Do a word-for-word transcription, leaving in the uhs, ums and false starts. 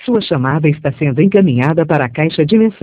Sua chamada está sendo encaminhada para a caixa de mensagens.